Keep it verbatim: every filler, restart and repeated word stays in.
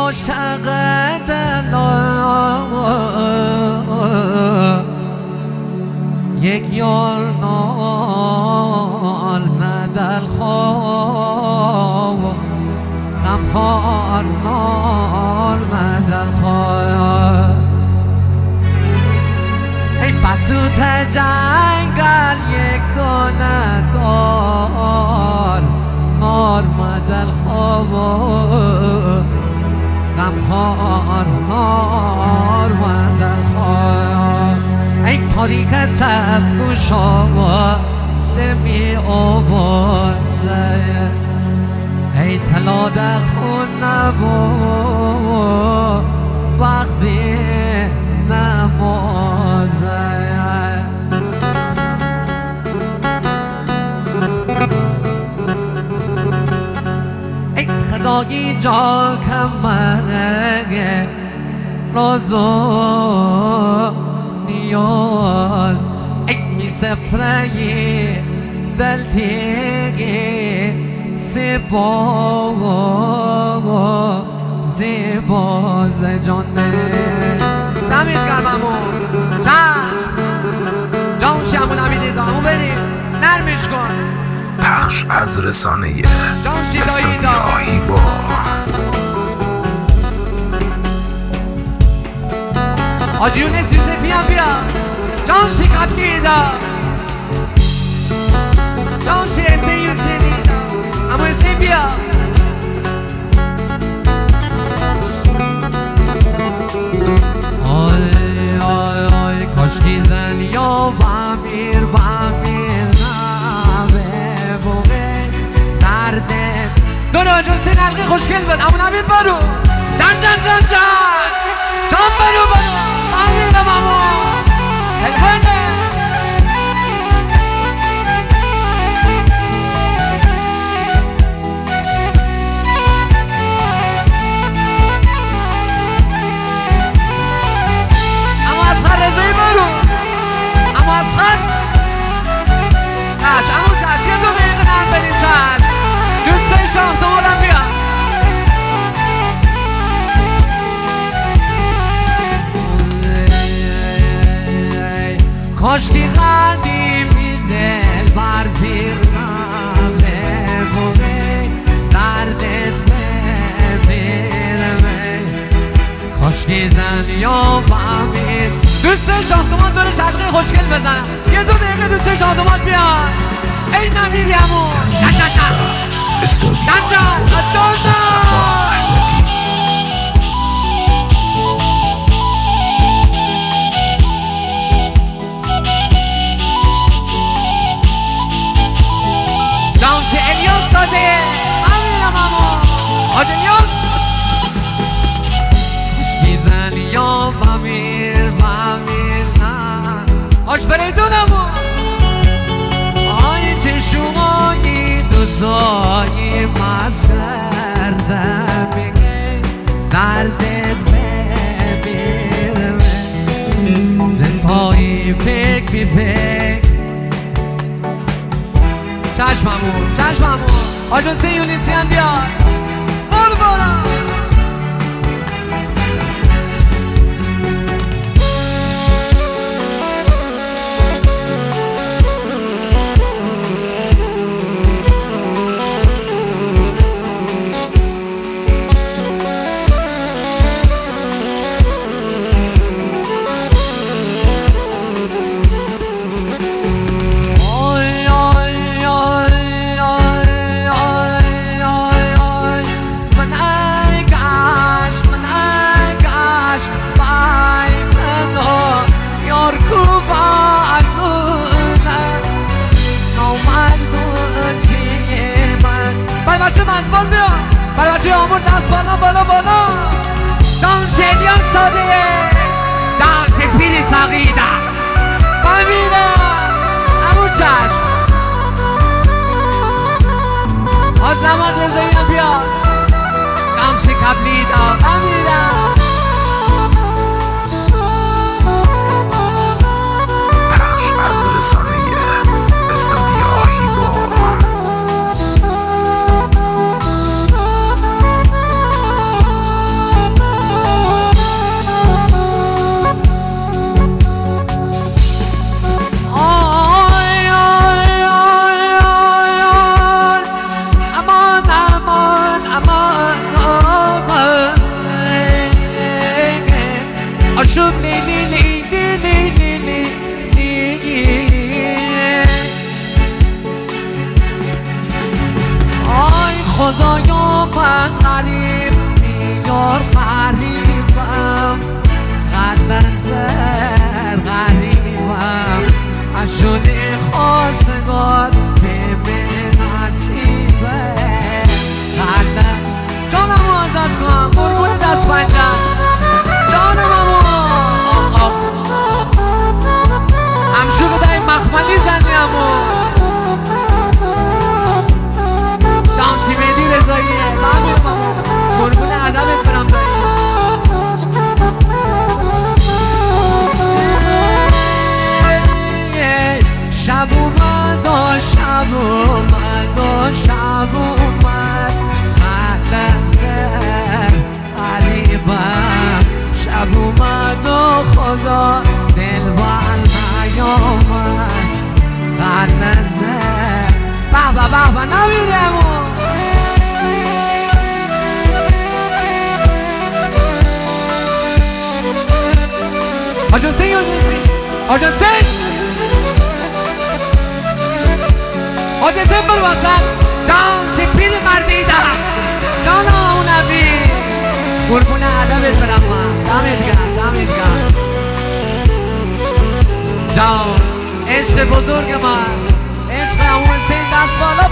عاشق دلا یک یار نار ندل خواه غم خوار نار ندل خواه ای بسوط جنگل یک دانه دار نار مدل خواه غم خوار نار مدل خواه ای تاریک سب گوشاواده می آوازه ای طلا در خون نبو وقتی نمازه ای خدایی جا کمه راز و نیاز ای می سفره دل تیگی زیبا زیبا زجانه دمید گرممون چند جاموشی همون نمیدید همون بریم نرمش کن پخش از رسانه استودیو آهیبا آجیون سیوزفی هم بیا جاموشی قبلی دا جاموشی اسه یوزنی اما اسه بیا آی آی آی کاشکی دنیا و امیر و امیر نبه بوغه درده دونه جون سه نلقی خوشگل بود اما نبید برو جن جن جن جن جان برو برو امیر نمامو الهنه کاشکی قدیمی دل بر پیر نبه بوده دردت بمیرمه کاشکی دنیا و امیر دوست شاختمان دور شرقی خوشگل بزنم یه دو دقیقه دوست شاختمان بیان ای نمیری همون چند چند چند چند چند چه الیاس داده امیرم اما آج الیاس خوشکی دنیا و امیر و امیر نه آج فریدونمو آی چشمایی دوزایی مزر در بگه دردت ببیرمه دلتایی فکر بی فکر چشممون چشممون آجون سی یونیسی هم بیاد برو برو بچه مزبان بیا برای بچه آمور دست بالا بالا بالا جام شدیان ساده جام چه پیری ساقیده ببینه همون چشم آج نماد رزایی هم بیا جام چه کبلیده ببینه پخش از رسانه استودیو آهیبا خدایا من غریب میار غریبم قلندر غریبم از شده خواستگار به من نصیبه قلندر جانم آزاد کنم قربون دست پنجم جانم امو همشو بدهی مخملی زنی امو جان چی بدی رضاییه قربون عدمت برم دایی شب اومد و شب اومد و شب اومد قلندر غریبم شب اومد و خدا دل بر نیامد قلندر به به به به نمیرم حاج حسین حاج حسین حاج حسین بر واسد جان چه پیر مردی ده جان اونوی قربون عدمت برم من دمت گرم دمت گرم جان عشق بزرگ من عشق اون حسین دست بالا